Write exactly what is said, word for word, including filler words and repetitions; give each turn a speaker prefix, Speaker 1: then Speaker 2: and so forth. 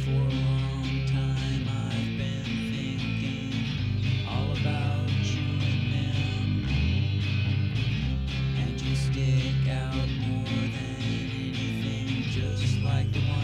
Speaker 1: For a long time I've been thinking all about you and them, and you stick out more than anything, just like the one